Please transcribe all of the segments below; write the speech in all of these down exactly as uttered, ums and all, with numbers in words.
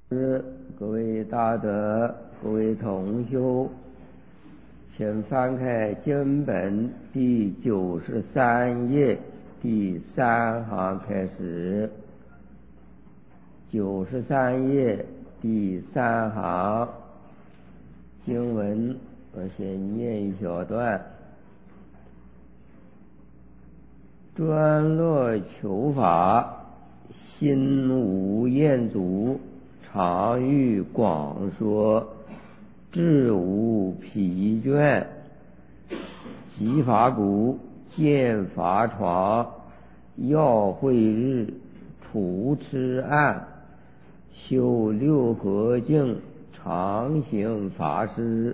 是各位大德，各位同修，请翻开经本第九十三页第三行开始。九十三页第三行经文，我先念一小段。专乐求法，心无厌足，常欲广说，志无疲倦。集法鼓，见法床，要会日，除痴暗，修六合境，常行法师。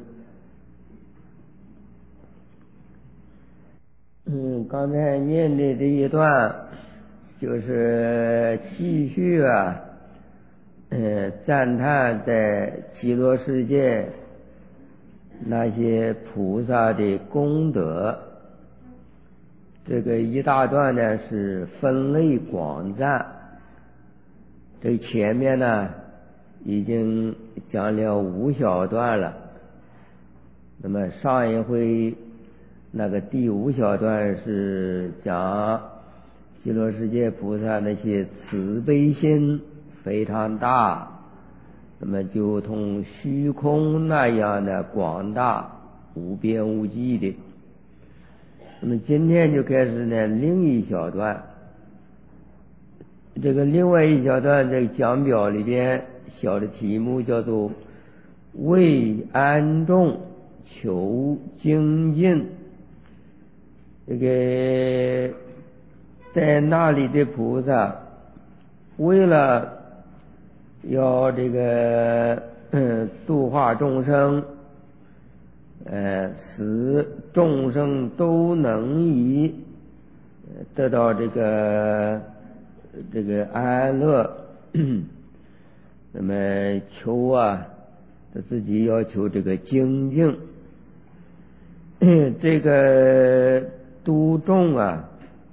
嗯，刚才念的这一段就是继续啊，呃，赞叹在极乐世界那些菩萨的功德。这个一大段呢是分类广赞，这前面呢已经讲了五小段了。那么上一回那个第五小段是讲极乐世界菩萨那些慈悲心非常大，那么就同虚空那样的广大无边无际的。那么今天就开始呢另一小段，这个另外一小段这个讲表里边小的题目叫做为安众求精进。这个在那里的菩萨为了要这个嗯度化众生，呃使众生都能以得到这个这个安乐，那么求啊他自己要求这个精进。这个度众啊，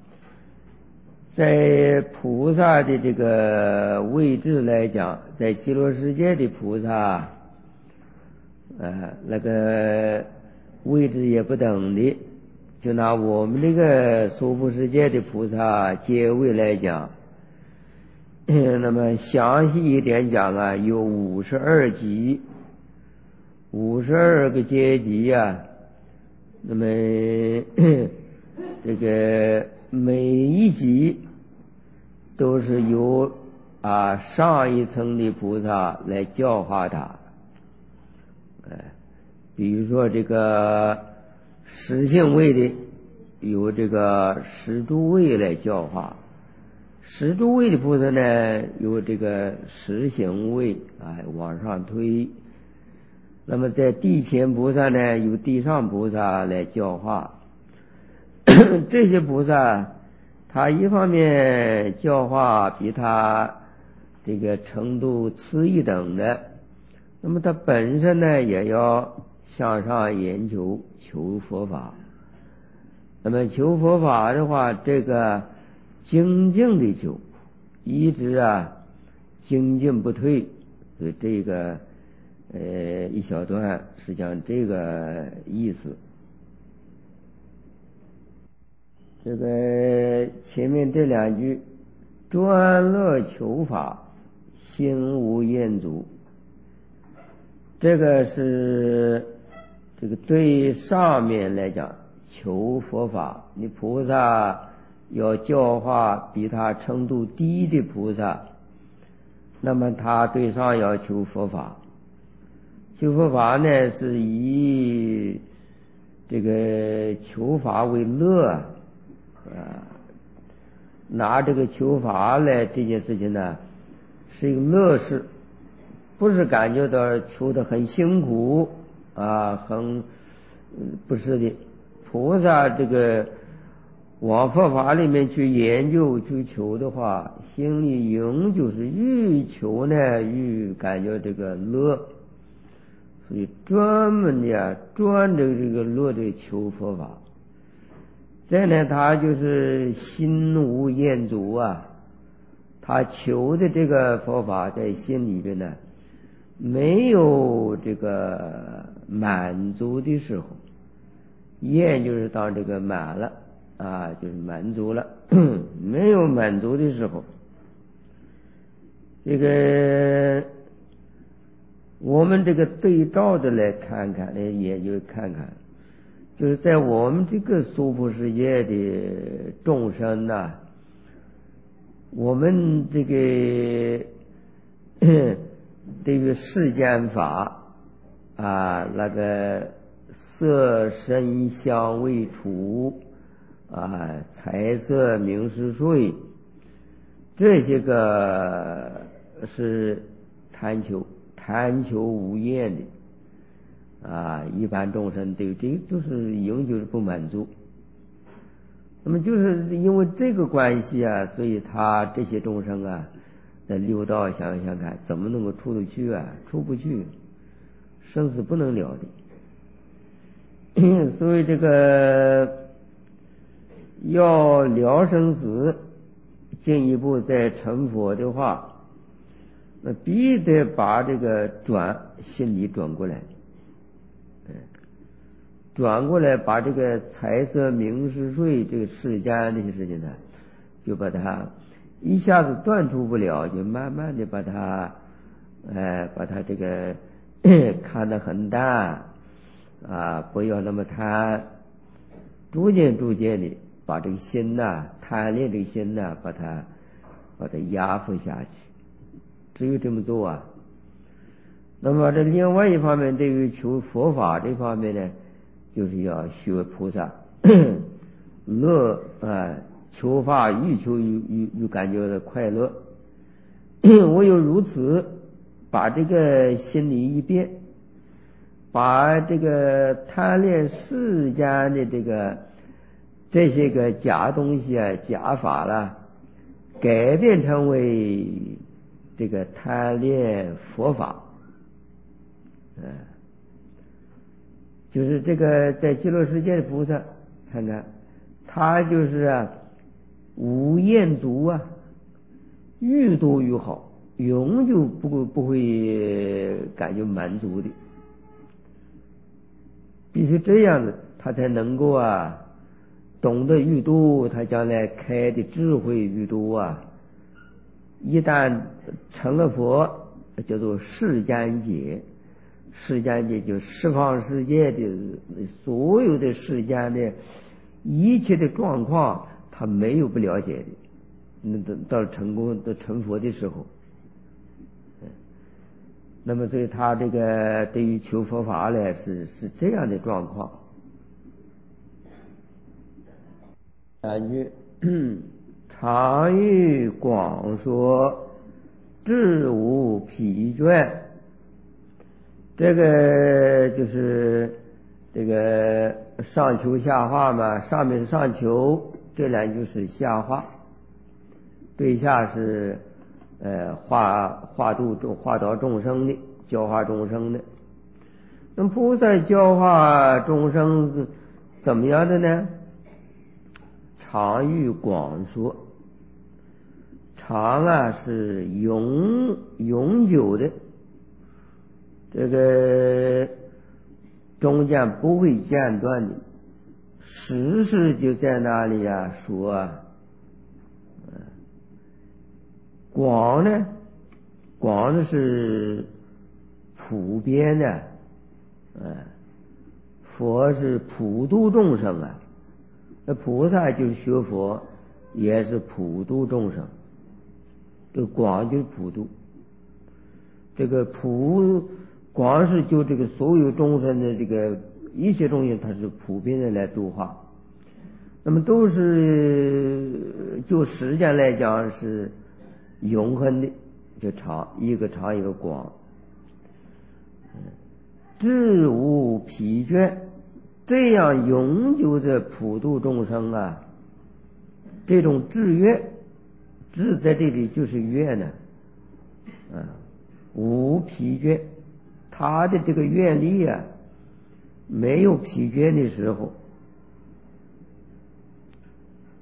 在菩萨的这个位置来讲，在极乐世界的菩萨呃那个位置也不等的。就拿我们这个娑婆世界的菩萨阶位来讲，那么详细一点讲啊，有五十二级，五十二个阶级啊。那么这个每一级都是由啊上一层的菩萨来教化他。哎，比如说这个实性位的由这个十诸位来教化，十诸位的菩萨呢由这个实行位哎往上推。那么在地前菩萨呢由地上菩萨来教化。这些菩萨他一方面教化比他这个程度次一等的，那么他本身呢也要向上研究求佛法。那么求佛法的话，这个精进的求，一直啊精进不退，所以这个呃一小段是讲这个意思。这个前面这两句专乐求法，心无厌足，这个是这个对上面来讲求佛法，你菩萨要教化比他程度低的菩萨，那么他对上要求佛法。求佛法呢是以这个求法为乐啊，拿这个求法来这件事情呢是一个乐事，不是感觉到求得很辛苦啊，很不是的。菩萨这个往佛法里面去研究去求的话，心里仍旧是愈求呢愈感觉这个乐，所以专门的专着这个乐的求佛法。再呢他就是心无厌足啊，他求的这个佛法在心里边呢没有这个满足的时候，厌就是当这个满了啊，就是满足了。没有满足的时候，这个我们这个对照的来看看，来研究看看，就是在我们这个娑婆世界的众生呐、啊，我们这个对于世间法啊，那个色声香味触啊，财色名食睡，这些个是贪求贪求无厌的啊，一般众生对这都是永久不满足。那么就是因为这个关系啊，所以他这些众生啊，在六道想想看，怎么能够出得去啊？出不去，生死不能了的。所以这个要了生死，进一步再成佛的话，那必得把这个转心理转过来，转过来把这个财色名食睡这个世间这些事情呢，就把它一下子断除不了，就慢慢的把它，呃，把它这个看得很淡啊，不要那么贪，逐渐逐渐的把这个心呐，贪恋这个心呐，把它把它压服下去，只有这么做啊。那么这另外一方面，对于求佛法这方面呢，就是要学菩萨乐啊，求法欲求欲欲欲感觉的快乐。我有如此把这个心理一变，把这个贪恋世间的这个这些个假东西啊、假法啦，改变成为这个贪恋佛法。嗯，就是这个在极乐世界的菩萨，看看他就是啊无厌足啊，愈多愈好，永久不不会感觉满足的，必须这样的，他才能够啊懂得愈多，他将来开的智慧愈多啊。一旦成了佛，叫做世间解。世间界就十方世界的所有的世间的一切的状况，他没有不了解的。那到成功的成佛的时候，那么所以他这个对于求佛法呢，是是这样的状况。感觉常欲广说，志无疲倦。这个就是这个上求下化嘛，上面是上求，这两就是下化，对下是呃化化度众化导众生的，教化众生的。那么菩萨教化众生怎么样的呢？常欲广说，常啊是永永久的。这个中间不会间断的，时时就在那里啊说啊。广呢，广的是普遍的，嗯，佛是普度众生啊，那菩萨就是学佛，也是普度众生。这个广就是普度，这个普。光是就这个所有众生的这个一切东西，它是普遍的来度化，那么都是就时间来讲是永恒的，就长一个长一个广，志无疲倦，这样永久的普度众生啊，这种志愿，志在这里就是愿呢，啊，无疲倦。他的这个愿力啊，没有疲倦的时候。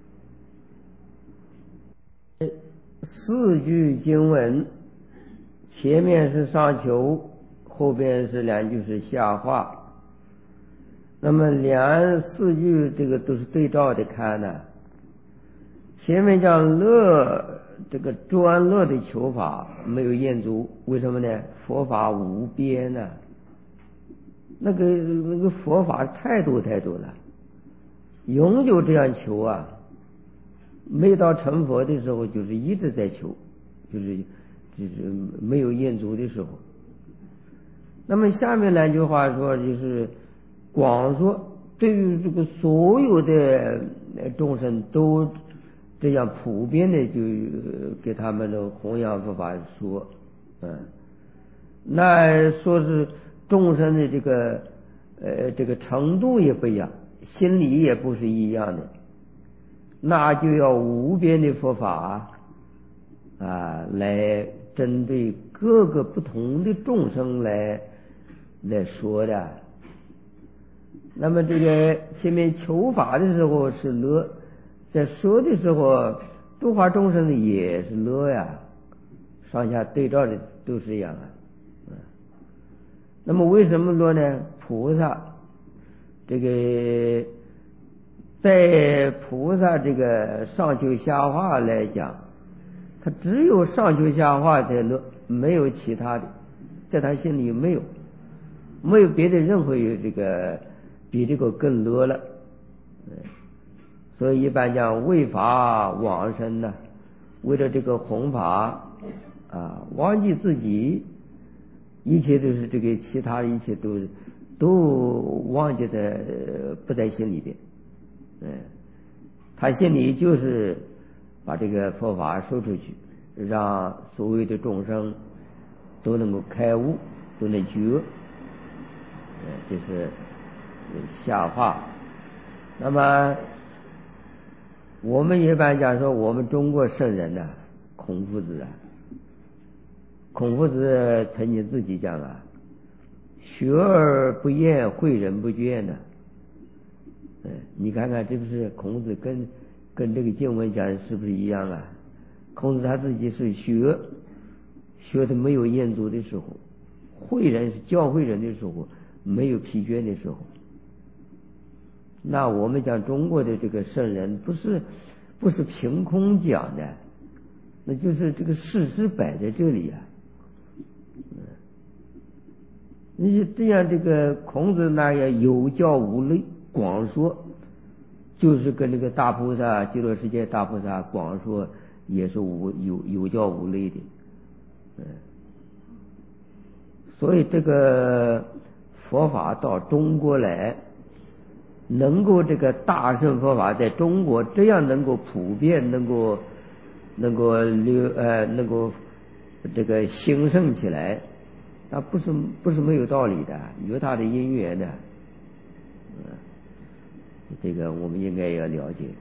四句经文， 前面是上求，后边是两句是下化，那么两四句这个都是对照的看呢。前面讲乐，这个专乐的求法没有厌足，为什么呢？佛法无边呢、啊，那个那个佛法太多太多了，永久这样求啊，没到成佛的时候就是一直在求，就是就是没有厌足的时候。那么下面两句话说就是广说，对于这个所有的众生都这样普遍的就给他们的弘扬佛法说，嗯，那说是众生的这个呃这个程度也不一样，心理也不是一样的，那就要无边的佛法啊来针对各个不同的众生来来说的。那么这个前面求法的时候是乐，在说的时候度化众生的也是乐呀，上下对照的都是一样啊。那么为什么乐呢？菩萨这个在菩萨这个上求下化来讲，他只有上求下化才乐，没有其他的，在他心里没有没有别的任何有这个比这个更乐了。所以一般讲为法往生呢，为了这个弘法啊，忘记自己，一切都是这个其他的一切都都忘记的不在心里边。嗯，他心里就是把这个佛法说出去，让所有的众生都能够开悟，都能觉。嗯，这是下化。那么我们一般讲说，我们中国圣人呢、啊，孔夫子啊，孔夫子曾经自己讲啊，学而不厌，诲人不倦呢。嗯，你看看这不是孔子跟跟这个经文讲是不是一样啊？孔子他自己是学，学的没有厌足的时候，诲人是教诲人的时候，没有疲倦的时候。那我们讲中国的这个圣人，不是不是凭空讲的，那就是这个事实摆在这里啊。你就这样，这个孔子那样有教无类，广说，就是跟那个大菩萨极乐世界大菩萨广说，也是无有有教无类的。嗯，所以这个佛法到中国来，能够这个大乘佛法在中国这样能够普遍，能够能够流呃能够这个兴盛起来，那不是不是没有道理的，有它的因缘的。嗯，这个我们应该要了解。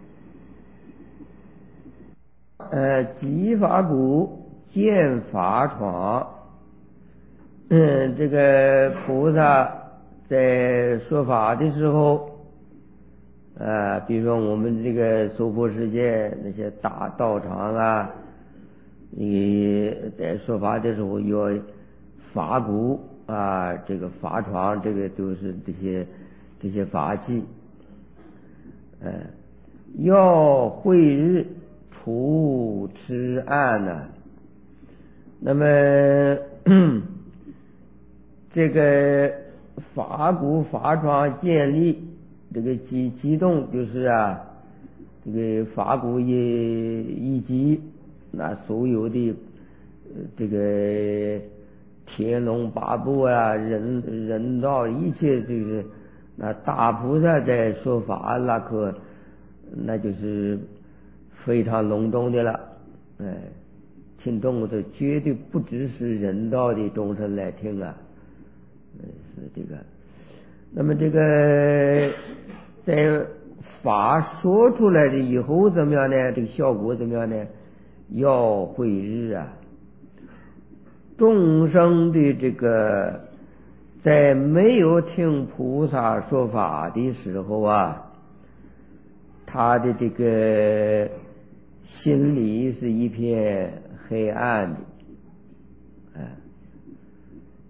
呃，极法鼓，见法闯。嗯，这个菩萨在说法的时候。啊，比如说我们这个娑婆世界那些大道场啊，你在说法的时候要法鼓啊，这个法床，这个都是这些这些法器。呃，要慧日除痴暗呢、啊。那么这个法鼓法床建立。这个激激动就是啊，这个法鼓一一击，那所有的这个天龙八部啊，人人道一切这个那大菩萨在说法，那可那就是非常隆重的了。哎，听众的绝对不只是人道的众生来听啊，是这个。那么这个在法说出来的以后怎么样呢？这个效果怎么样呢？要慧日啊，众生的这个在没有听菩萨说法的时候啊，他的这个心里是一片黑暗的，啊，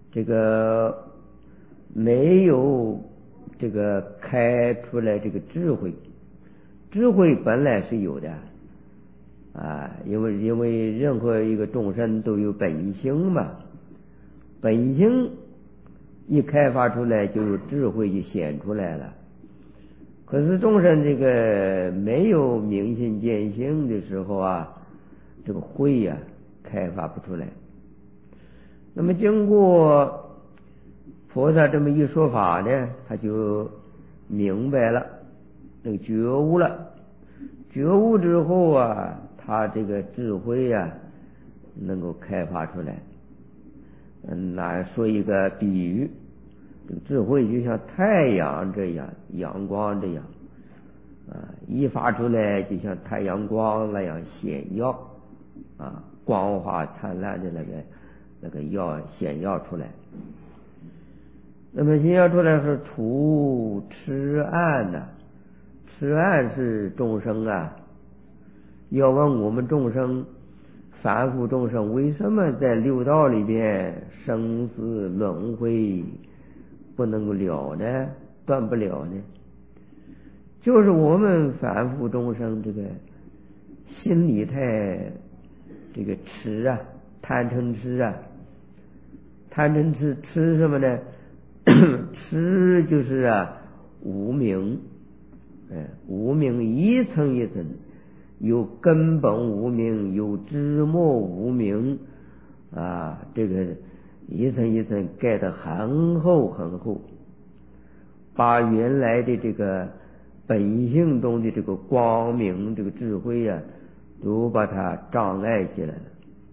这个没有这个开出来这个智慧，智慧本来是有的啊，因为因为任何一个众生都有本性嘛，本性一开发出来，就有智慧就显出来了。可是众生这个没有明心见性的时候啊，这个慧呀、啊、开发不出来。那么经过菩萨这么一说法呢，他就明白了，那个觉悟了。觉悟之后啊，他这个智慧呀、啊、能够开发出来。嗯，那说一个比喻，这个智慧就像太阳这样，阳光这样啊，一发出来就像太阳光那样显耀啊，光华灿烂的那个那个耀显耀出来。那么显耀出来是除痴暗呐，痴暗是众生啊。要问我们众生凡夫众生为什么在六道里边生死轮回不能够了呢？断不了呢？就是我们凡夫众生这个心里太这个痴啊，贪嗔痴啊，贪嗔痴痴什么呢？痴就是啊无明，哎，无明一层一层，有根本无明，有枝末无明啊，这个一层一层盖得很厚很厚，把原来的这个本性中的这个光明这个智慧啊，都把它障碍起来了。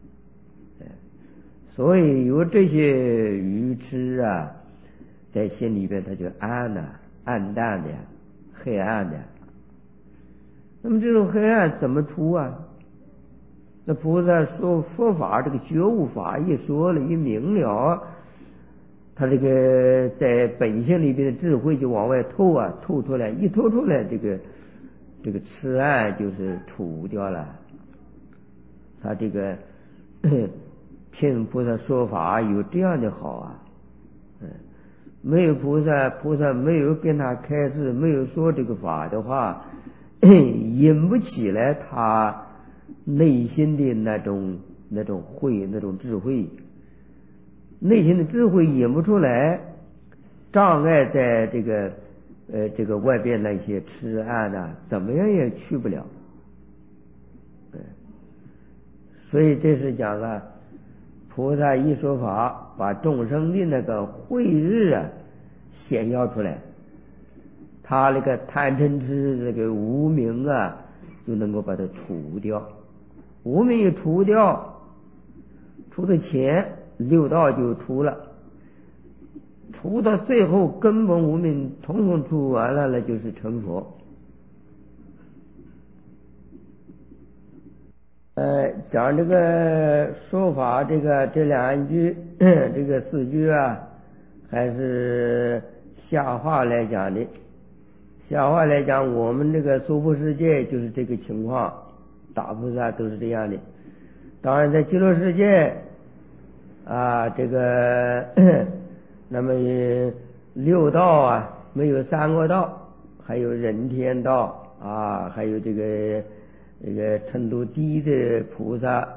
所以有这些愚痴啊在心里边，它就暗呐、啊、暗淡的黑暗的。那么这种黑暗怎么除啊？那菩萨说佛法这个觉悟法一说了，一明了，他这个在本性里边的智慧就往外透啊，透出来，一透出来，这个这个痴暗就是除掉了。他这个听菩萨说法有这样的好啊，嗯，没有菩萨，菩萨没有跟他开示，没有说这个法的话，引不起来他内心的那种那种慧，那种智慧。内心的智慧引不出来，障碍在这个呃这个外边那些痴暗啊，怎么样也去不了。对，所以这是讲了菩萨一说法，把众生的那个慧日啊显耀出来，他那个贪嗔痴这个无明啊，就能够把它除掉。无明一除掉，除的前六道就除了，除到最后根本无明统统除完了，那就是成佛。呃，讲这个说法，这个这两句，这个四句啊，还是下话来讲的。下话来讲，我们这个娑婆世界就是这个情况，大菩萨都是这样的。当然，在极乐世界啊，这个那么六道啊，没有三个道，还有人天道啊，还有这个这个程度低的菩萨。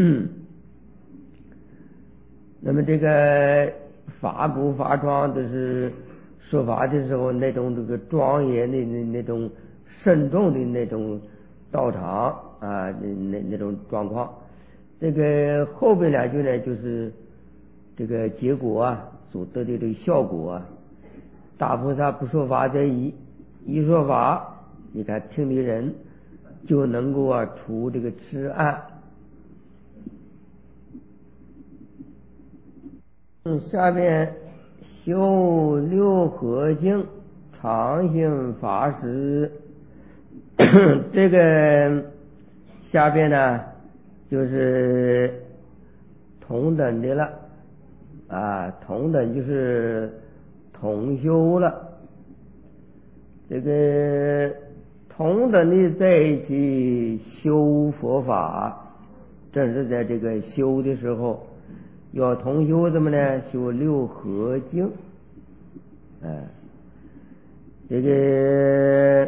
那么这个法鼓法幢都是说法的时候，那种这个庄严的那那种慎重的那种道场啊，那那那种状况。这个后边两句呢，就是这个结果啊，所得的这个效果啊。大菩萨不说法得已，一说法，你看听的人就能够啊除这个痴暗。嗯，下面修六合敬常行法师，这个下边呢就是同等的了啊，同等就是同修了。这个同等的在一起修佛法，正是在这个修的时候， 要同修怎么呢？修六合经。哎，这个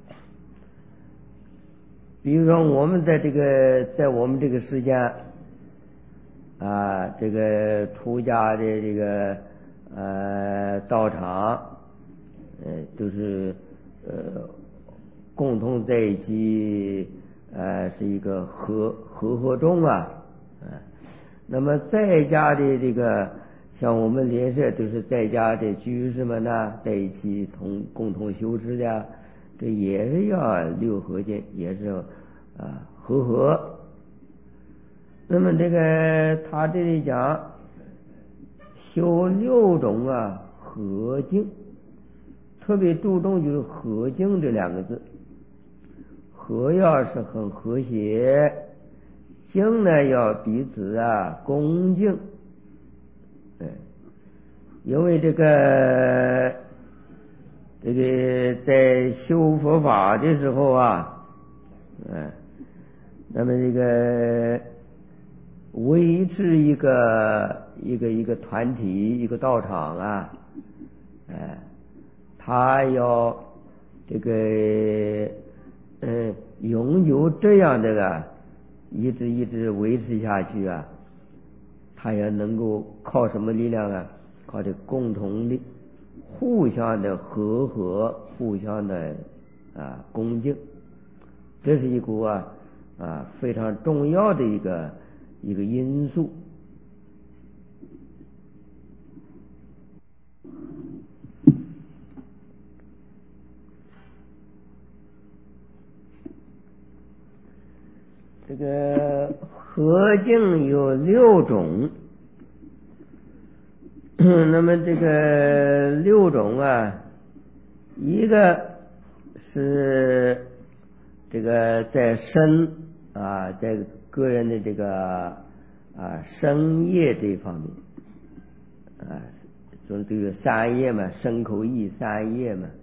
比如说我们在这个在我们这个时间啊，这个出家的这个呃道场，呃都是呃共同在一起，呃是一个和和合众啊，啊，那么在家的这个像我们联社都是在家的居士们呢，在一起同共同修持的，这也是要六合敬，也是啊和合。那么这个他这里讲修六种啊和敬，特别注重就是和敬这两个字。和要是很和谐，敬呢要彼此啊恭敬。哎，因为这个这个在修佛法的时候啊，哎，那么这个维持一个一个一个团体一个道场啊，哎，他要这个嗯拥有这样的个一直一直维持下去啊，他也能够靠什么力量啊？靠这共同的互相的和合，互相的啊恭敬，这是一股啊啊非常重要的一个一个因素。这个和敬有六种，那么这个六种啊，一个是这个在身啊，在个人的这个啊身业这一方面啊，说这个三业嘛，身口意三业嘛。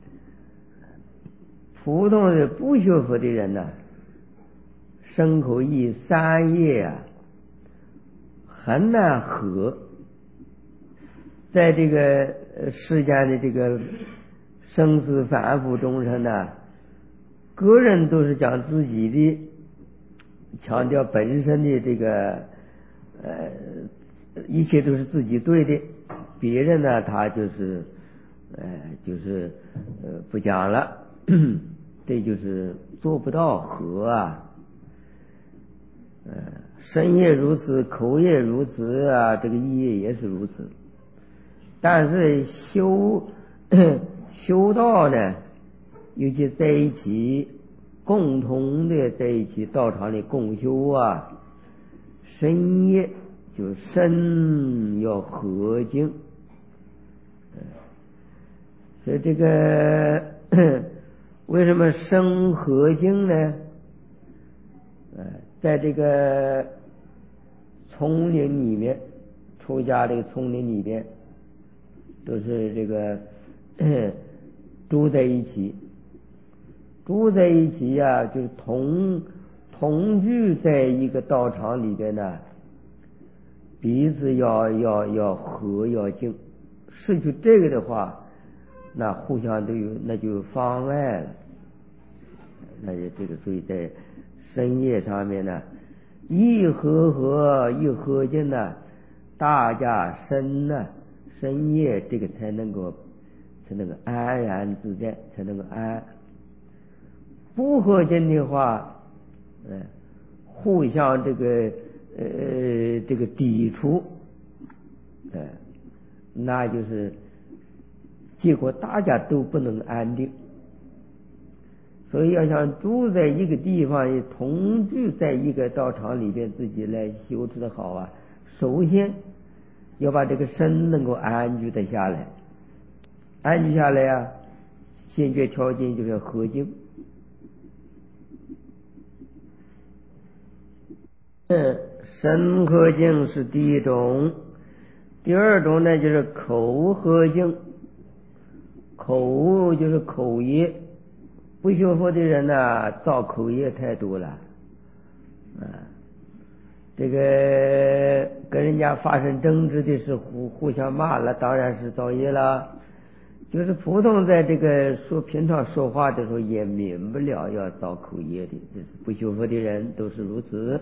普通的不学佛的人呢，身口意三业啊很难合。在这个世间的这个生死反复中生呢，个人都是讲自己的，强调本身的这个呃一切都是自己对的，别人呢他就是呃就是呃不讲了，这就是做不到和啊。呃身业如此，口业如此啊，这个意业也是如此。但是修修道呢，尤其在一起共同的在一起道场里共修啊，身业就身要和敬。所以这个为什么身和敬呢？呃在这个丛林里面，出家这个丛林里边都是这个住在一起，住在一起呀、啊，就是同同居在一个道场里边呢，彼此要要要和要敬。失去这个的话，那互相都有，那就妨碍了。那就这个所以在身业上面呢，一和合一和敬呢，大家身呢身业这个才能够才能够安然自在，才能够安。不和敬的话，呃，互相这个呃这个抵触，呃，那就是结果大家都不能安定。所以要想住在一个地方，也同居在一个道场里边，自己来修持的好啊，首先要把这个身能够安居的下来，安居下来啊，先决条件就是要和敬。嗯，身和敬是第一种，第二种呢就是口和敬。口就是口业，不学佛的人呢、啊，造口业太多了，啊， 这个跟人家发生争执的是互互相骂了，当然是造业了。就是普通在这个说平常说话的时候也免不了要造口业的，这是不修佛的人都是如此。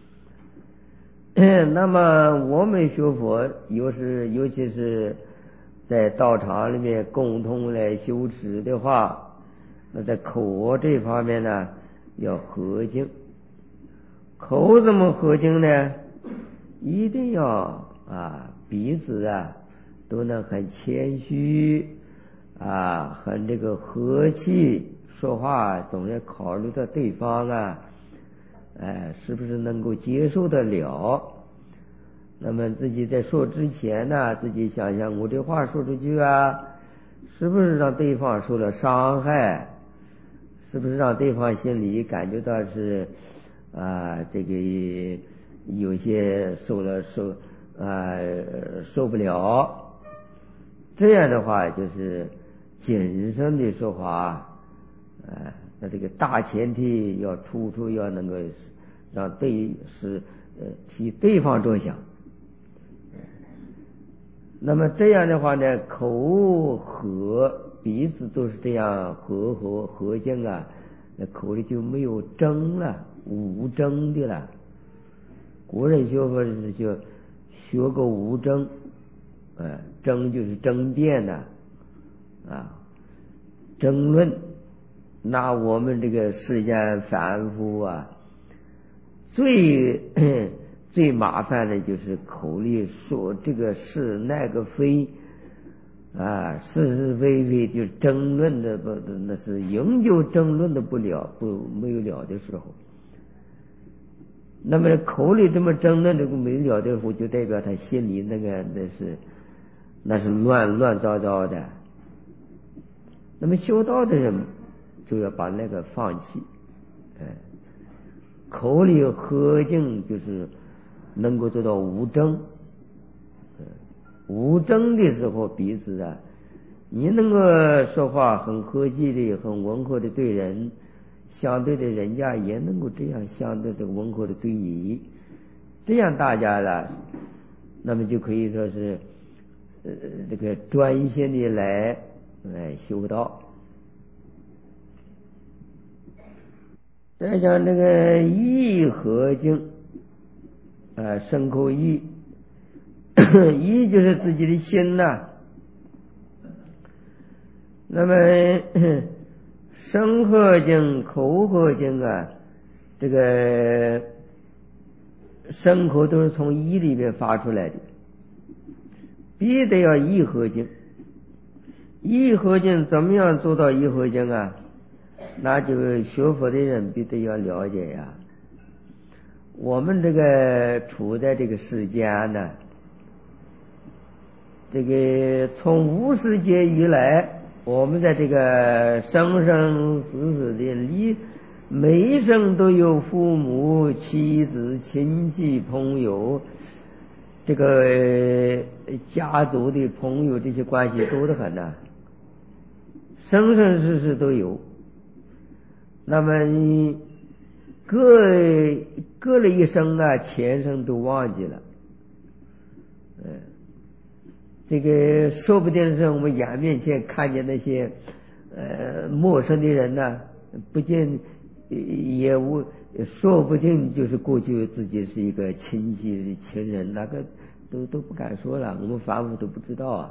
那么我们学佛，又是尤其是在道场里面共同来修持的话，那在口这方面呢要和敬。口怎么和敬呢？一定要啊彼此啊都能很谦虚啊，很这个和气，说话总要考虑到对方啊，哎，是不是能够接受得了？那么自己在说之前呢，自己想想，我这话说出去啊，是不是让对方受了伤害？是不是让对方心里感觉到是啊，这个有些受了受啊受不了？这样的话就是谨慎的说话，呃，那这个大前提要处处要能够让对是呃替对方着想。那么这样的话呢，口和彼此都是这样和和和敬啊，那口里就没有争了，无争的了。古人学佛是就学个无争，呃，争就是争辩呐，啊，争论。那我们这个世间凡夫啊，最最麻烦的就是口里说这个是那个非啊，是是非非就争论的不，那是永久争论的不了不没有了的时候。那么口里这么争论这个没有了的时候，就代表他心里那个那是那是乱乱糟糟的。那么修道的人就要把那个放弃，哎，口里和敬就是能够做到无争。无争的时候，彼此啊，你能够说话很和气的、很温和的对人，相对的人家也能够这样相对的温和的对你，这样大家呢，那么就可以说是呃这个专心的来来修道。再讲这个意和敬啊，身口意。意就是自己的心呐、啊，那么身和敬、口和敬啊，这个身口都是从意里面发出来的，必得要意和敬。意和敬怎么样做到意和敬啊？那就学佛的人必得要了解呀、啊。我们这个处在这个世间呢，这个从无始劫以来，我们在这个生生死死的里，每一生都有父母、妻子、亲戚、朋友，这个家族的朋友，这些关系多得很呐、啊，生生世世都有。那么你隔隔了一生啊，前生都忘记了，嗯。这个说不定是我们眼面前看见那些呃陌生的人呢，不见也无说不定就是过去自己是一个亲戚的亲人，那个都都不敢说了，我们凡夫都不知道啊。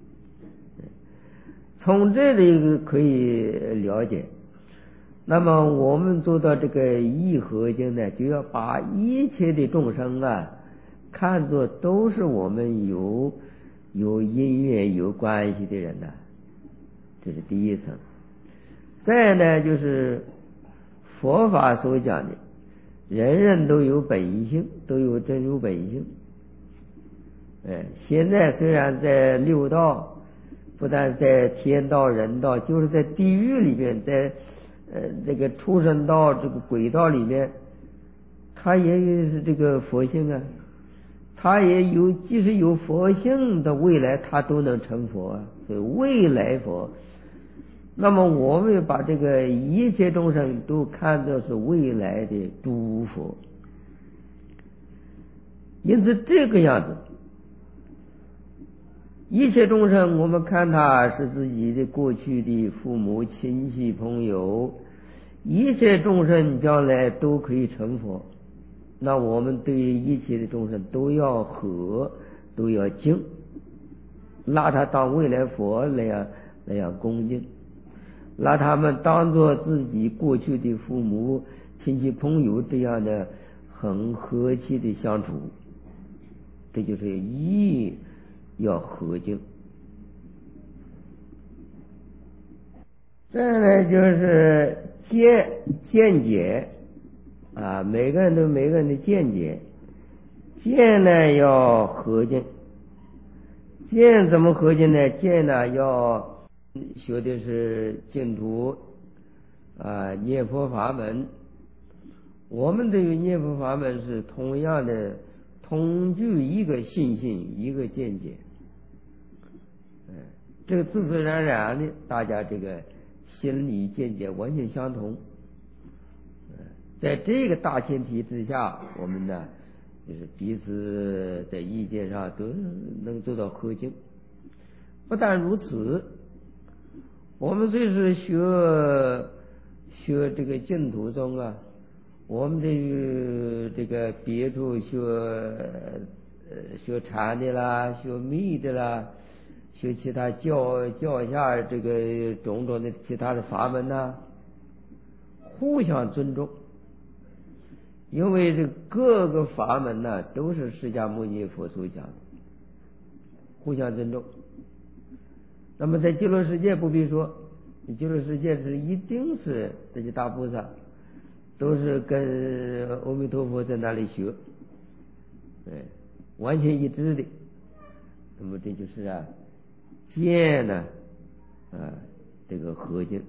从这里可以了解，那么我们做到这个意和敬呢，就要把一切的众生啊看作都是我们有有因缘有关系的人呢、啊，这是第一层。再呢就是佛法所讲的，人人都有本性，都有真如本性。哎，现在虽然在六道，不但在天道、人道，就是在地狱里面，在呃这个畜生道、这个鬼道里面，他也是这个佛性啊。他也有，即使有佛性的未来，他都能成佛啊，所以未来佛。那么我们把这个一切众生都看作是未来的诸佛。 因此这个样子，一切众生，我们看他是自己的过去的父母亲戚朋友，一切众生将来都可以成佛，那我们对于一切的众生都要和，都要敬，拿他当未来佛那样那样恭敬，拿他们当作自己过去的父母亲戚朋友这样的很和气的相处，这就是义要和敬。再来就是见见解啊，每个人都有每个人的见解，见呢要和敬，见怎么和敬呢？见呢要学的是净土啊念佛法门，我们对于念佛法门是同样的，同具一个信心，一个见解，嗯，这个自自然然的，大家这个心理见解完全相同。在这个大前提之下，我们呢就是彼此在意见上都能做到和敬。不但如此，我们虽是学学这个净土中啊，我们对于这个别处学呃学禅的啦，学密的啦，学其他教教下这个种种的其他的法门呐，互相尊重。因为这各个法门呢都是释迦牟尼佛所讲的，互相尊重。那么在极乐世界不必说，极乐世界是一定是这些大菩萨都是跟阿弥陀佛在那里学，哎，完全一致的。那么这就是啊见呢啊这个和敬。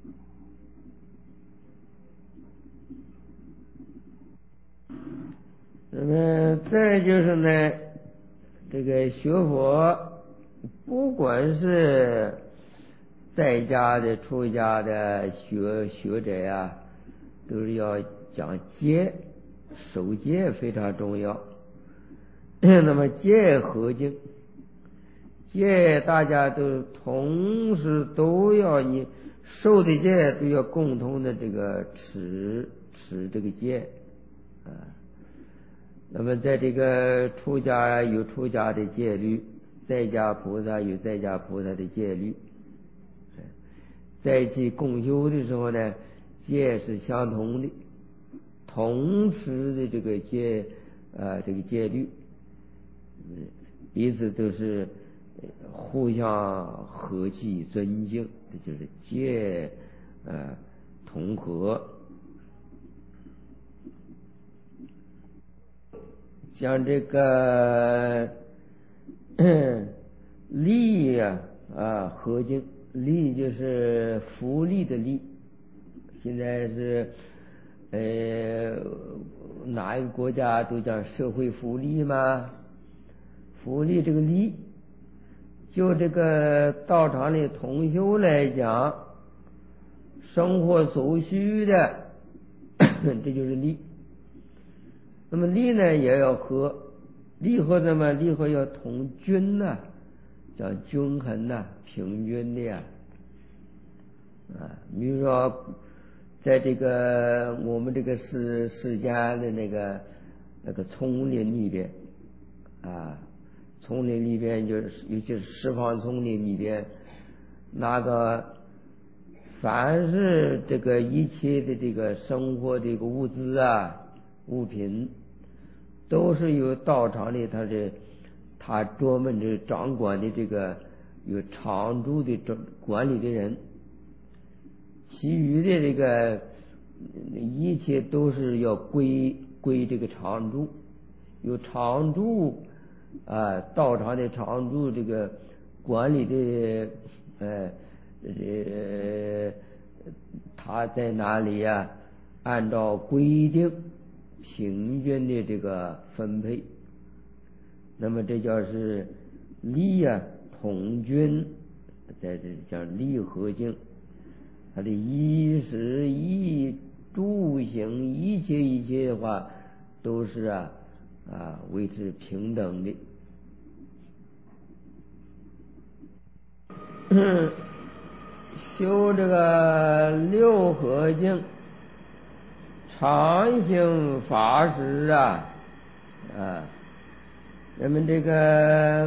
那么再就是呢，这个学佛，不管是在家的、出家的学学者呀，都是要讲戒，守戒非常重要。那么戒和敬，戒大家都同时都要你受的戒都要共同的这个持持这个戒啊。那么在这个出家有出家的戒律，在家菩萨有在家菩萨的戒律，在一起共修的时候呢，戒是相同的，同时的这个戒啊这个戒律，彼此都是互相和气尊敬，这就是戒啊同和。像这个利呀 啊, 啊和敬，利就是福利的利，现在是呃哪一个国家都讲社会福利嘛，福利这个利，就这个道场里同修来讲，生活所需的这就是利。那么利呢也要和，利和什么？利和要同均呐、啊，叫均衡呐、啊，平均的呀。啊，比如说，在这个我们这个世世家的那个那个丛林里边，啊，丛林里边就是尤其是十方丛林里边，那个凡是这个一切的这个生活的一个物资啊、物品。都是由道场里他的他专门的掌管的这个有常住的管理的人，其余的这个一切都是要归归这个常住，有常住啊道场的常住这个管理的呃呃他在哪里呀、啊？按照规定。平均的这个分配，那么这叫是利啊统均，在这叫利和敬，它的衣食衣住行一切一切的话，都是啊啊，维持平等的。修这个六合敬常行法师啊啊，那么这个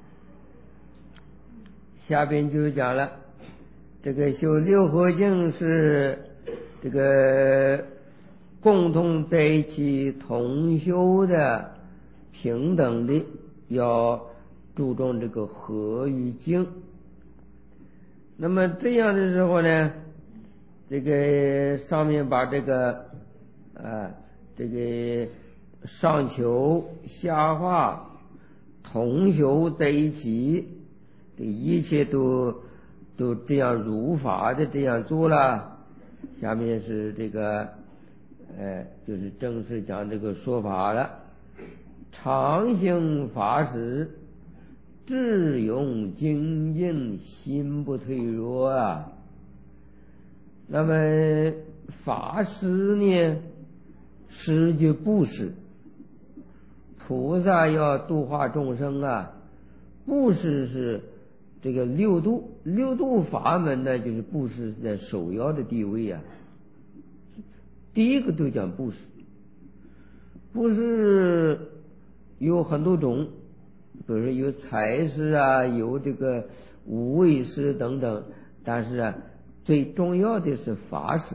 下边就讲了，这个修六合敬是这个共同在一起同修的平等的，要注重这个和与敬。那么这样的时候呢，这个上面把这个啊这个上求下化同修在一起，这一切都都这样如法的这样做了。下面是这个呃就是正式讲这个说法了。常行法师，智勇精进，心不退弱啊。那么法师呢，施就布施，菩萨要度化众生啊，布施是这个六度六度法门呢，就是布施在首要的地位啊。第一个都讲布施，布施有很多种，比如说有财施啊，有这个无畏施等等，但是啊，最重要的是法施。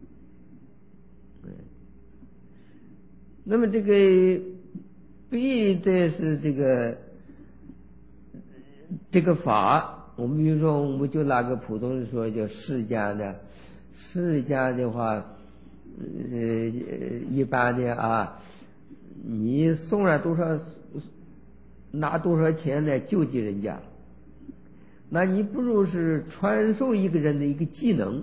那么这个必的是这个这个法，我们比如说，我们就拿个普通人说叫释迦的，释迦的话，呃，一般的啊，你送上多少，拿多少钱来救济人家，那你不如是传授一个人的一个技能。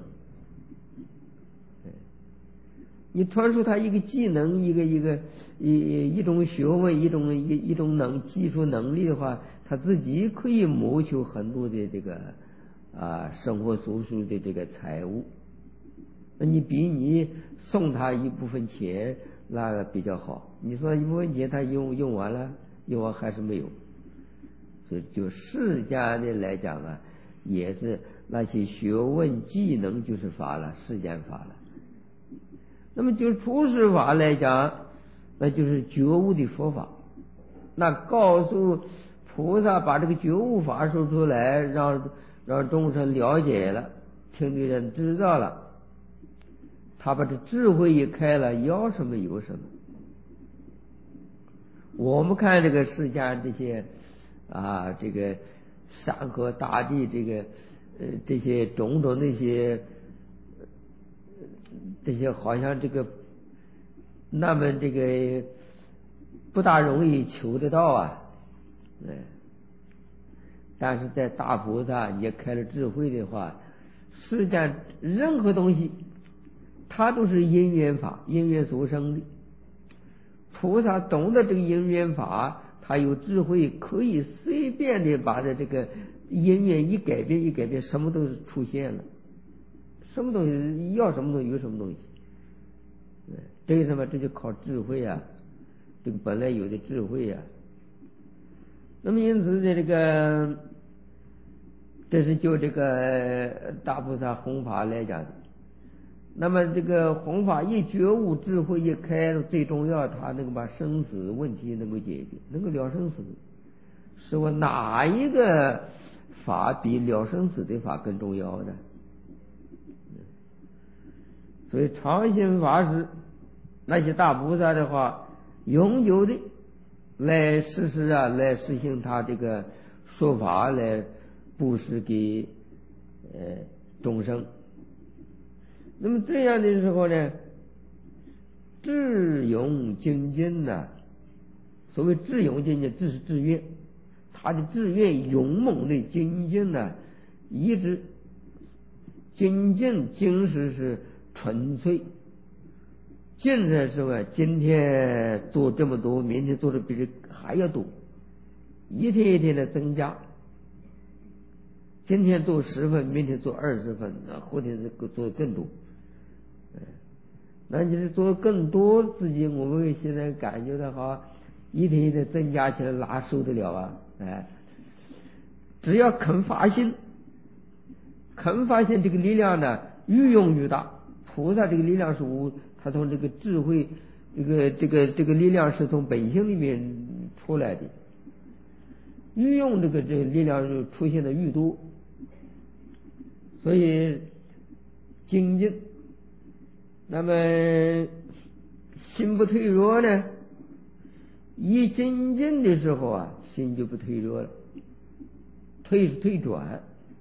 你传授他一个技能，一个一个一一种学问，一种一一种能技术能力的话，他自己可以谋求很多的这个啊生活所需的这个财物。那你比你送他一部分钱那个比较好。你说一部分钱他用用完了，用完还是没有。所以就释迦的来讲啊，也是那些学问技能就是法了，释迦法了。那么就出世法来讲，那就是觉悟的佛法。那告诉菩萨把这个觉悟法说出来，让让众生了解了，听的人知道了，他把这智慧一开了，要什么有什么。我们看这个释迦这些啊，这个山河大地，这个呃这些种种那些。这些好像这个那么这个不大容易求得到啊，哎，但是在大菩萨也开了智慧的话，实际上任何东西它都是因缘法，因缘所生的。菩萨懂得这个因缘法，他有智慧，可以随便的把这这个因缘一改变一改变，什么都出现了。什么东西要什么东西有什么东西，这个什么这就靠智慧啊，这个本来有的智慧啊。那么因此在这个，这是就这个大菩萨弘法来讲的。那么这个弘法一觉悟，智慧一开，最重要他能够把生死问题能够解决，能够了生死。是我哪一个法比了生死的法更重要呢？所以常行法师那些大菩萨的话，永久的来实施啊，来实行他这个说法，来布施给呃众生。那么这样的时候呢，智勇精进呐、啊，所谓智勇精进，智是志愿，他的志愿勇猛的精进呢、啊，一直精进精实是纯粹。进的时候，今天做这么多，明天做的比这还要多，一天一天的增加。今天做十份，明天做二十份，后天做更多。那你是做更多，自己我们现在感觉到哈， 一天一天增加起来，哪受得了啊？哎，只要肯发心，肯发心，这个力量呢愈用愈大。菩萨这个力量是无，他从这个智慧，这个这个这个力量是从本性里面出来的，愈用这个这个力量就出现的愈多，所以精进。那么心不退弱呢？一精进的时候啊，心就不退弱了。退是退转，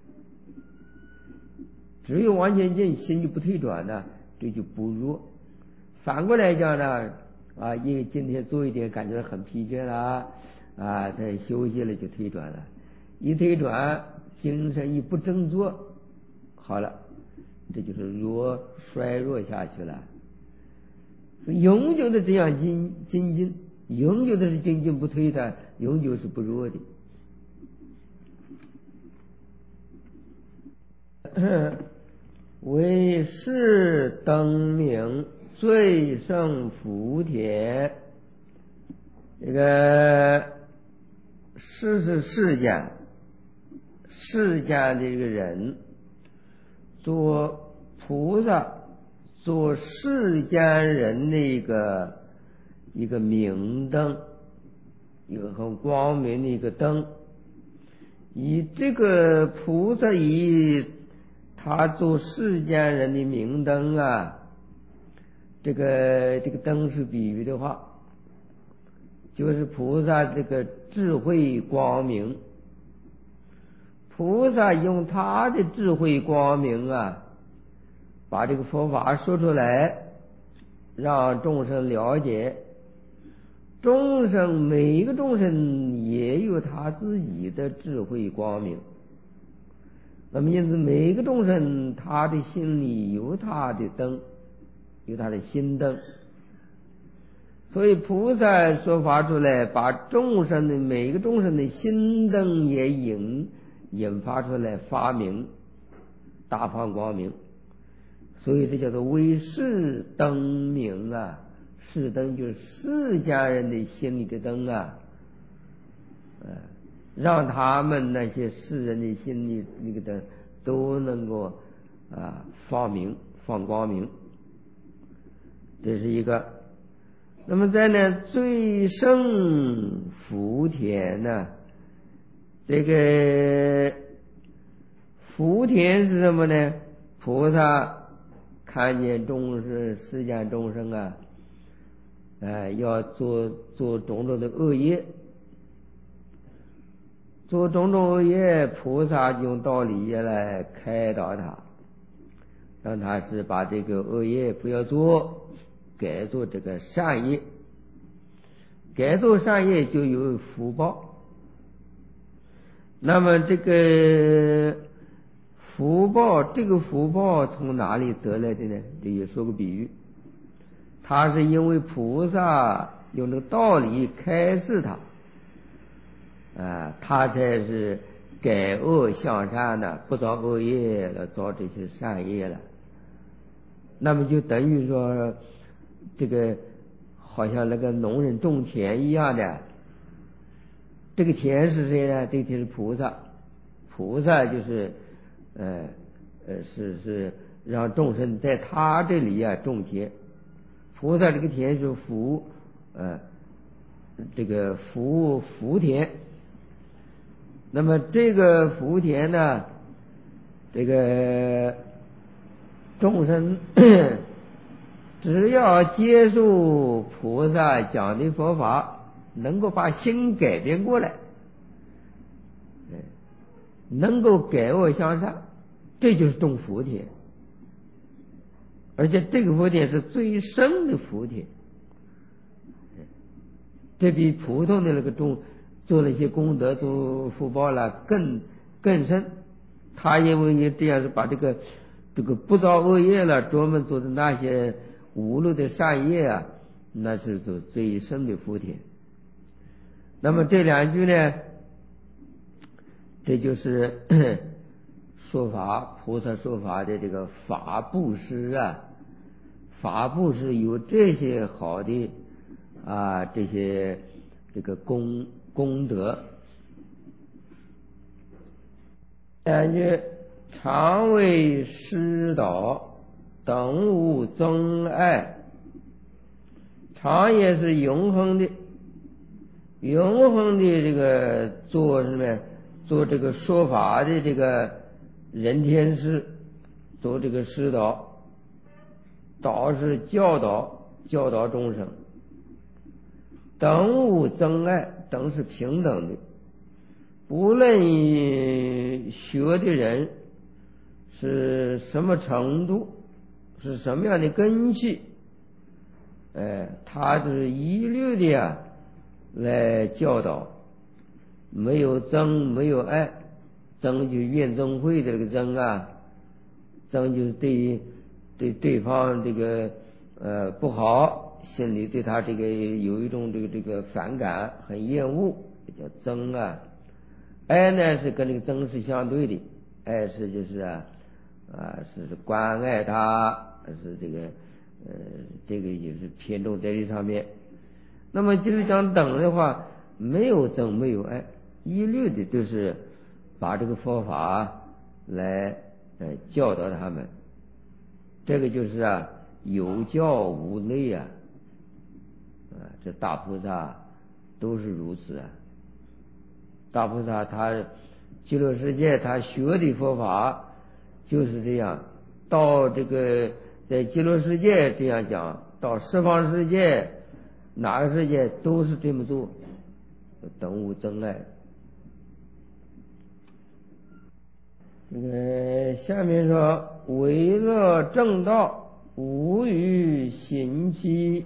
只有往前进，心就不退转呢，这就不弱。反过来讲呢，啊，因为今天做一点感觉很疲倦了，啊，再休息了就退转了。一退转，精神一不振作，好了，这就是弱衰弱下去了。永久的这样精精进，永久的是精进不退的，永久是不弱的。为是灯明最胜福田。这个世是世间，世间的这个人做菩萨，做世间人的一个一个明灯，一个很光明的一个灯。以这个菩萨以他做世间人的明灯啊，这个这个灯是比喻的话，就是菩萨这个智慧光明。菩萨用他的智慧光明啊，把这个佛法说出来，让众生了解。众生每一个众生也有他自己的智慧光明，那么因此每一个众生他的心里有他的灯，有他的心灯。所以菩萨说法出来，把众生的每一个众生的心灯也引引发出来，发明大放光明。所以这叫做为世灯明啊，世灯就是世家人的心里的灯啊，呃，让他们那些世人的心里那个灯都能够啊放明放光明，这是一个。那么在呢最胜福田呢，这个福田是什么呢？菩萨看见众生世间众生啊，哎，要做做种种的恶业，做种种恶业，菩萨用道理也来开导他，让他是把这个恶业不要做，改做这个善业，改做善业就有福报。那么这个福报，这个福报从哪里得来的呢？这也说个比喻，他是因为菩萨用这个道理开示他，啊，他才是改恶向善的，不造恶业了，造这些善业了。那么就等于说，这个好像那个农人种田一样的，这个田是谁呢？这个田是菩萨，菩萨就是呃呃是是让众生在他这里啊种田。菩萨这个田是福，呃这个福福田。那么这个福田呢，这个众生只要接受菩萨讲的佛法，能够把心改变过来，能够改恶向善，这就是种福田。而且这个福田是最深的福田，这比普通的那个种做了一些功德做福报了更更深。他因为这样是把这个这个不造恶业了，专门做的那些无漏的善业啊，那是做最深的福田。那么这两句呢，这就是说法菩萨说法的这个法布施啊，法布施有这些好的啊这些这个功功德。感觉常为师导，等无增爱。常也是永恒的，永恒的这个做什么？做这个说法的这个人天师，做这个师导。导是教导，教导众生。等无增爱，等是平等的。不论学的人是什么程度，是什么样的根器，哎，他就是一律的呀来教导，没有增，没有爱。增就是怨憎会的这个增啊，增就是对对对方这个呃不好，心里对他这个有一种这个这个反感，很厌恶，叫增啊。爱呢是跟这个增是相对的，爱是就是啊啊是关爱他，是这个呃这个也是偏重在这上面。那么就是讲等的话，没有增没有爱，一律的都是把这个佛法来呃教导他们。这个就是啊有教无类啊，啊这大菩萨都是如此啊。大菩萨他极乐世界他学的佛法就是这样，到这个在极乐世界这样讲，到十方世界哪个世界都是这么做，等无增爱。这个下面说为乐正道，无余行期。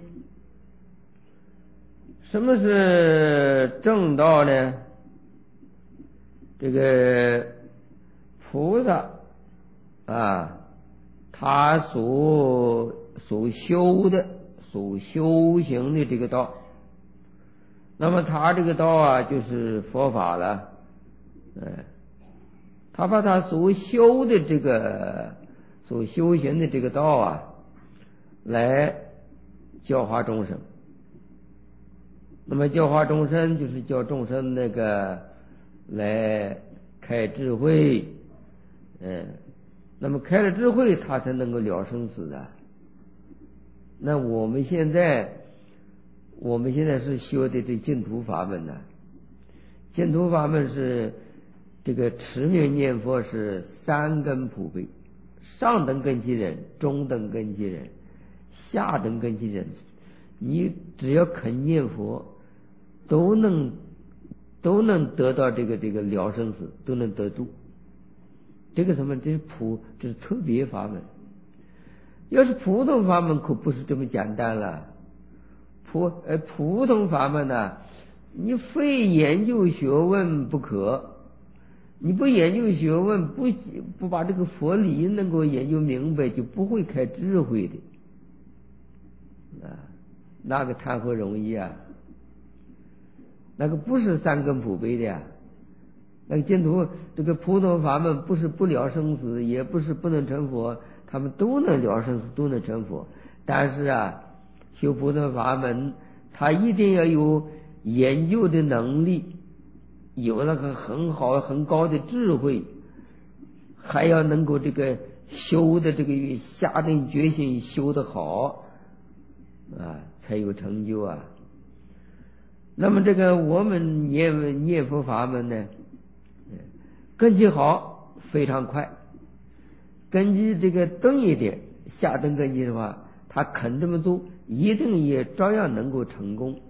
什么是正道呢？这个菩萨啊，他所所修的、所修行的这个道，那么他这个道啊，就是佛法了。嗯，他把他所修的这个、所修行的这个道啊，来教化众生。那么教化众生，就是教众生那个来开智慧，嗯，那么开了智慧，他才能够了生死的。那我们现在，我们现在是修的这净土法门呢。净土法门是这个持名念佛是三根普被，上等根器人、中等根器人、下等根器人，你只要肯念佛，都能都能得到这个这个了生死，都能得度。这个什么？这是普，这是特别法门。要是普通法门，可不是这么简单了。普呃普通法门呢，你非研究学问不可。你不研究学问，不不把这个佛理能够研究明白，就不会开智慧的啊。那个谈何容易啊！那个不是三根普被的呀。那个净土这个普通法门不是不了生死，也不是不能成佛，他们都能了生死，都能成佛。但是啊，修普通法门，他一定要有研究的能力，有那个很好很高的智慧，还要能够这个修的这个下定决心修得好啊，才有成就啊。那么这个我们念念佛法门呢，根基好非常快，根基这个钝一点，下等根基的话，他肯这么做，一定也照样能够成功。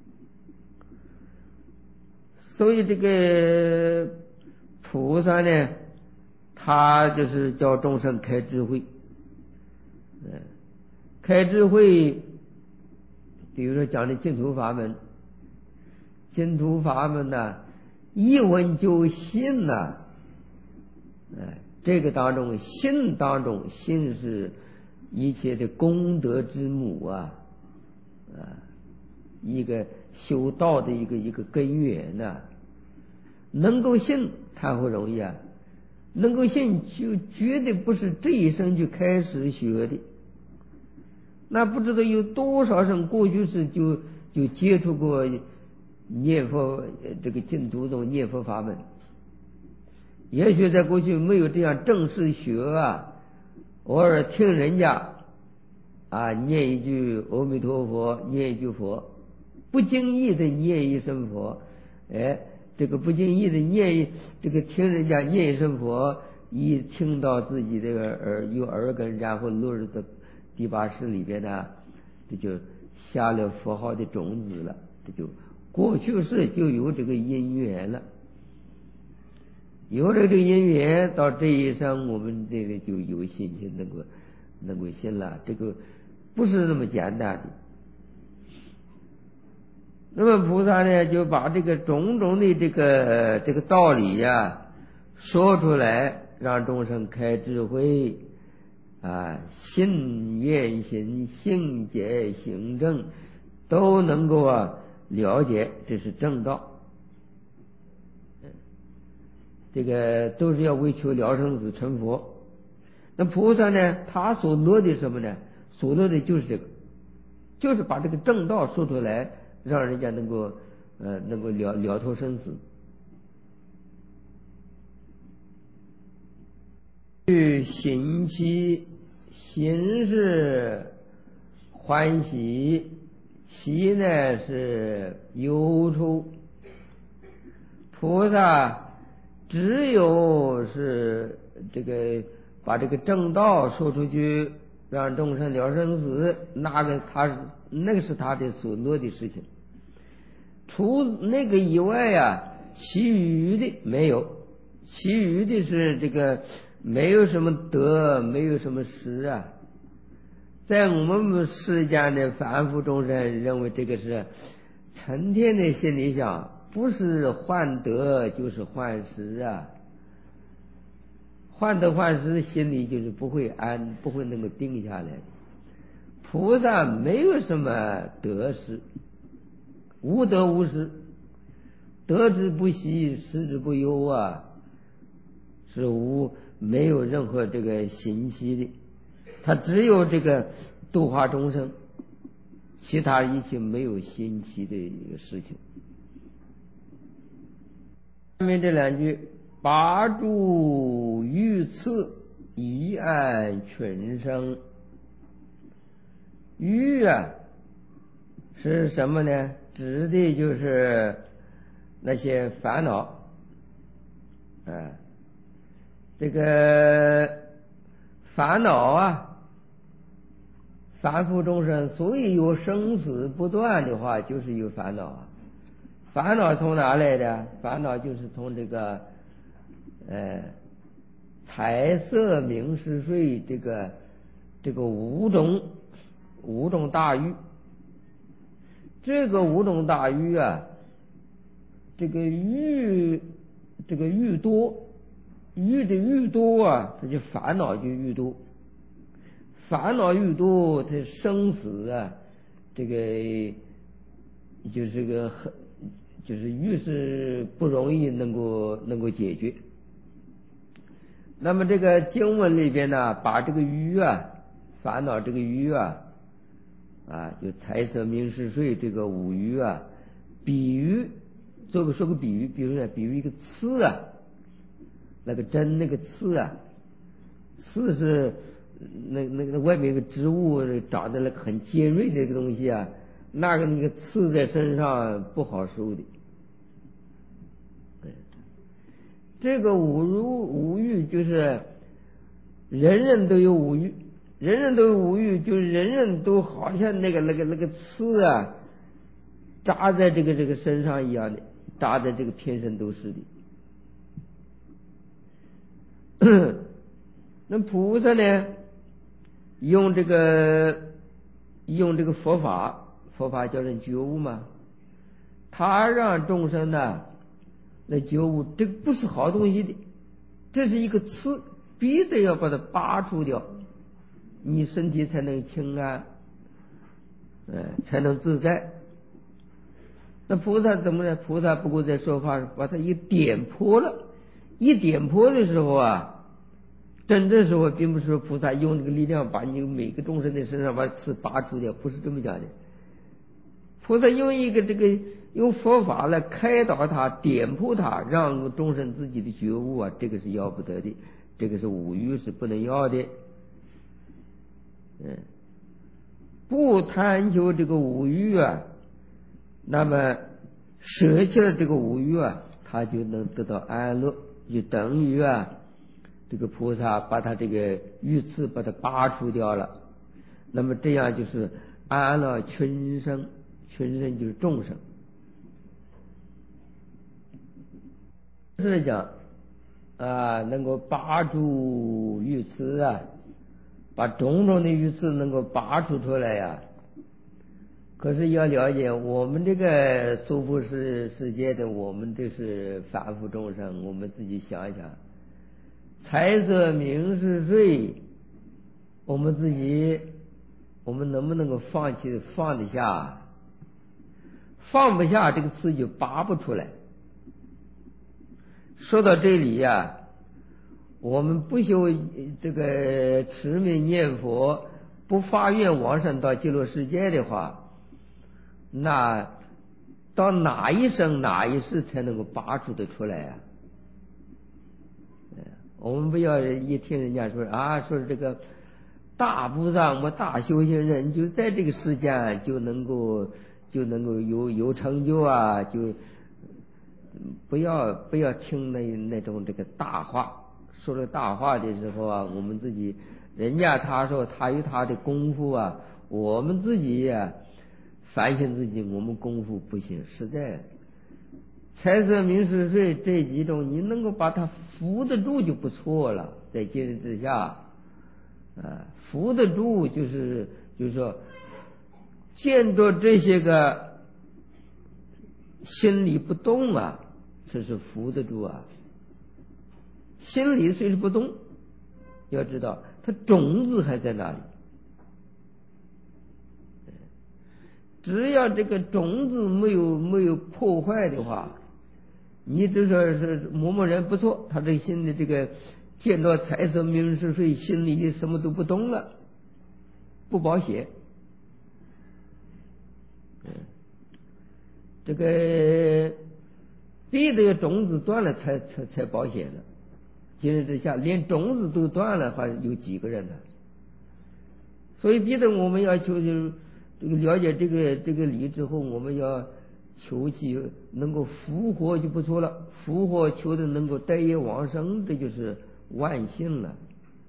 所以这个菩萨呢，他就是教众生开智慧，嗯，开智慧，比如说讲的净土法门，净土法门呢，一闻就信呐，哎，这个当中信当中，信是一切的功德之母啊，啊，一个修道的一个一个根源呐、啊。能够信谈何容易啊！能够信就绝对不是这一生就开始学的，那不知道有多少生过去世就就接触过念佛这个净土宗念佛法门。也许在过去没有这样正式学啊，偶尔听人家啊念一句阿弥陀佛，念一句佛，不经意的念一声佛，哎，这个不经意的念一这个听人家念一声佛，一听到自己这个耳有耳根，然后落入的第八识里边呢，这就下了佛号的种子了，这就过去世就有这个因缘了。有了这个因缘，到这一生我们这个就有信心能够能够信了，这个不是那么简单的。那么菩萨呢，就把这个种种的这个这个道理呀、啊、说出来，让众生开智慧啊，信愿行，信解行证，都能够啊了解，这是正道。这个都是要为求了生死成佛。那菩萨呢，他所乐的什么呢？所乐的就是这个，就是把这个正道说出来，让人家能够呃能够了了脱生死。去行其行是欢喜，其呢是忧愁。菩萨只有是这个把这个正道说出去，让众生了生死，那个他是那个是他的所乐的事情。除那个以外啊，其余的没有，其余的是这个没有什么得，没有什么失啊。在我们世间的凡夫众生认为这个是成天的心里想，不是患得就是患失啊，患得患失，心里就是不会安，不会能够定下来。菩萨没有什么得失，无得无失，得之不喜，失之不忧啊，是无没有任何这个心息的，他只有这个度化众生，其他一切没有心息的一个事情。下面这两句，拔柱御赐，一案群生。欲啊是什么呢？指的就是那些烦恼啊，这个烦恼啊，凡夫众生所以有生死不断的话，就是有烦恼啊。烦恼从哪来的？烦恼就是从这个呃财色名食睡这个这个五种五种大欲。这个五种大欲啊，这个欲这个欲多，欲的欲多啊，它就烦恼就欲多，烦恼愈多，它生死啊，这个就是个很就是愈是不容易能够能够解决。那么这个经文里边呢，把这个欲啊，烦恼这个欲啊，啊，就财色名食睡这个五欲啊，比喻做个说个比喻，比如说比喻一个刺啊，那个针那个刺啊，刺是那那个外面一个植物长得那个很尖锐的一个东西啊，那个那个刺在身上不好受的。这个五如五欲就是人人都有五欲，人人都有五欲，就是人人都好像那个那个那个刺啊，扎在这个这个身上一样的，扎在这个全身都是的。那菩萨呢，用这个用这个佛法，佛法叫人觉悟嘛，他让众生呢来觉悟，这个不是好东西的，这是一个刺，必须要把它拔除掉，你身体才能清安，呃，才能自在。那菩萨怎么呢？菩萨不过在说法把它一点破了，一点破的时候啊，真正时候并不是说菩萨用这个力量把你每个众生的身上把刺拔除掉，不是这么讲的。菩萨用一个这个用佛法来开导他、点破他，让众生自己的觉悟啊，这个是要不得的，这个是五欲是不能要的。嗯，不贪求这个五欲啊，那么舍弃了这个五欲啊，他就能得到安乐，就等于啊，这个菩萨把他这个欲刺把它拔除掉了，那么这样就是安乐群生，群生就是众生。是讲啊，能够拔除欲刺啊，把种种的欲刺能够拔除出来呀、啊。可是要了解，我们这个娑婆世世界的，我们这是凡夫众生，我们自己想一想，财色名食睡，我们自己，我们能不能够放弃放得下？放不下，这个刺就拔不出来。说到这里呀、啊，我们不修这个持名念佛，不发愿往生到极乐世界的话，那到哪一生哪一世才能够拔出的出来呀、啊？我们不要一听人家说啊，说这个大菩萨我大修行人就在这个世间就能够就能够有有成就啊，就不要不要听那那种这个大话。说这大话的时候啊，我们自己人家他说他有他的功夫啊，我们自己呀、啊、反省自己，我们功夫不行，实在财色名食睡这几种你能够把它扶得住就不错了。在今日之下啊，扶得住就是就是说见着这些个心里不动啊，这是扶得住啊。心里虽是不动，要知道它种子还在那里，只要这个种子没有没有破坏的话，你就说是某某人不错，他这心里这个见到财色名食睡，心里什么都不动了，不保险。嗯，这个必得种子断了才才才保险呢。今日之下连种子都断了，还有几个人呢？所以逼得我们要求就是这个了解这个这个理之后，我们要求其能够复活就不错了，复活求的能够得业往生，这就是万幸了。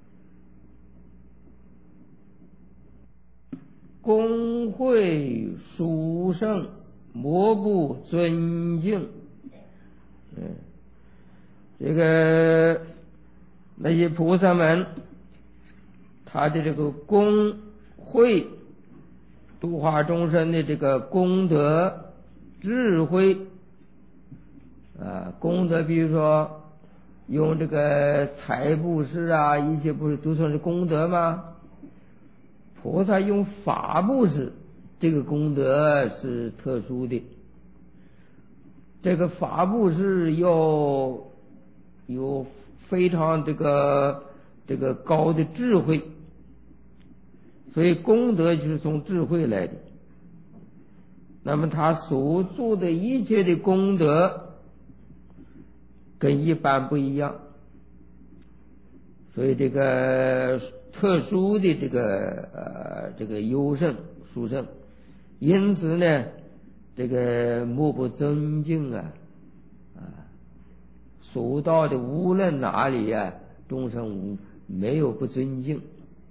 公会殊胜，莫不尊敬。嗯，这个那些菩萨们，他的这个功慧度化众生的这个功德智慧啊，功德比如说用这个财布施啊，一切不是都算是功德吗？菩萨用法布施，这个功德是特殊的。这个法布施要有非常这个这个高的智慧，所以功德就是从智慧来的。那么他所做的一切的功德跟一般不一样，所以这个特殊的这个呃这个优胜殊胜，因此呢，这个莫不尊敬啊啊！所到的无论哪里啊，众生无没有不尊敬。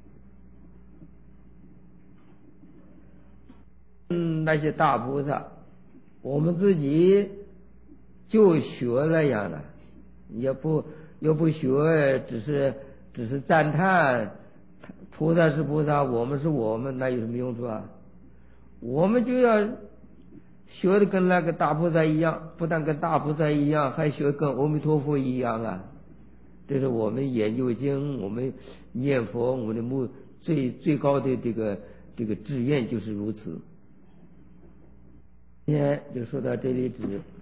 嗯，那些大菩萨，我们自己就学那样了，也不也不学，只是只是赞叹菩萨是菩萨，我们是我们，那有什么用处啊？我们就要学的跟那个大菩萨一样，不但跟大菩萨一样，还学跟阿弥陀佛一样啊！这是我们研究经，我们念佛，我们的目最最高的这个这个志愿就是如此。今天就说到这里止。